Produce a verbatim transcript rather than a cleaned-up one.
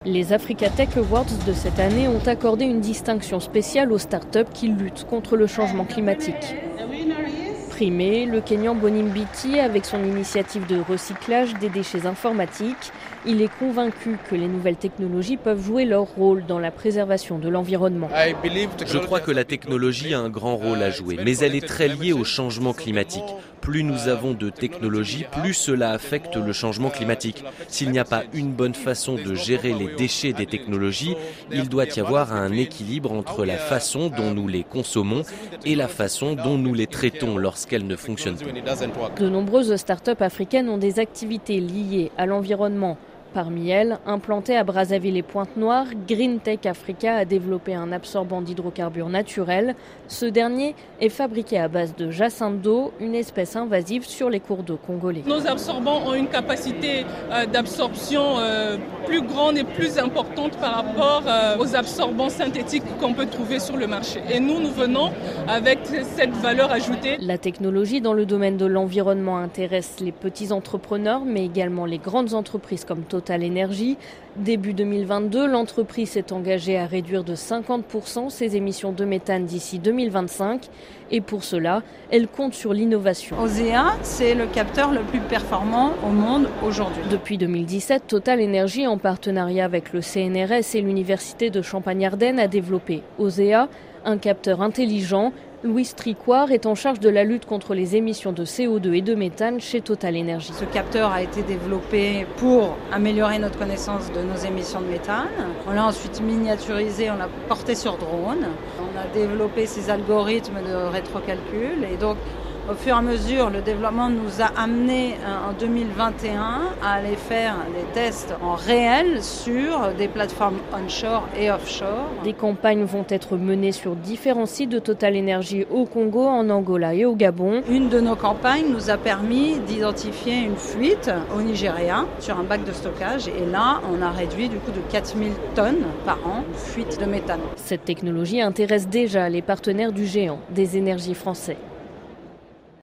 Les Africa Tech Awards de cette année ont accordé une distinction spéciale aux startups qui luttent contre le changement climatique. Primé, le Kenyan Bonimbiti, avec son initiative de recyclage des déchets informatiques, il est convaincu que les nouvelles technologies peuvent jouer leur rôle dans la préservation de l'environnement. Je crois que la technologie a un grand rôle à jouer, mais elle est très liée au changement climatique. Plus nous avons de technologies, plus cela affecte le changement climatique. S'il n'y a pas une bonne façon de gérer les déchets des technologies, il doit y avoir un équilibre entre la façon dont nous les consommons et la façon dont nous les traitons lorsqu'elles ne fonctionnent pas. De nombreuses startups africaines ont des activités liées à l'environnement. Parmi elles, implantée à Brazzaville et Pointe-Noire, Green Tech Africa a développé un absorbant d'hydrocarbures naturel. Ce dernier est fabriqué à base de jacinthe d'eau, une espèce invasive sur les cours d'eau congolais. Nos absorbants ont une capacité euh, d'absorption euh, plus grande et plus importante par rapport euh, aux absorbants synthétiques qu'on peut trouver sur le marché. Et nous, nous venons avec cette valeur ajoutée. La technologie dans le domaine de l'environnement intéresse les petits entrepreneurs, mais également les grandes entreprises comme Total Énergie. Début deux mille vingt-deux, l'entreprise s'est engagée à réduire de cinquante pour cent ses émissions de méthane d'ici deux mille vingt-cinq. Et pour cela, elle compte sur l'innovation. Osea, c'est le capteur le plus performant au monde aujourd'hui. Depuis deux mille dix-sept, Total Énergie, en partenariat avec le C N R S et l'Université de Champagne-Ardenne, a développé Osea, un capteur intelligent. Louis Tricoire est en charge de la lutte contre les émissions de C O deux et de méthane chez Total Énergie. Ce capteur a été développé pour améliorer notre connaissance de nos émissions de méthane. On l'a ensuite miniaturisé, on l'a porté sur drone. On a développé ces algorithmes de rétrocalcul et donc au fur et à mesure, le développement nous a amené en deux mille vingt et un à aller faire des tests en réel sur des plateformes onshore et offshore. Des campagnes vont être menées sur différents sites de Total Énergie au Congo, en Angola et au Gabon. Une de nos campagnes nous a permis d'identifier une fuite au Nigeria sur un bac de stockage et là, on a réduit du coup de quatre mille tonnes par an de fuite de méthane. Cette technologie intéresse déjà les partenaires du géant des énergies français.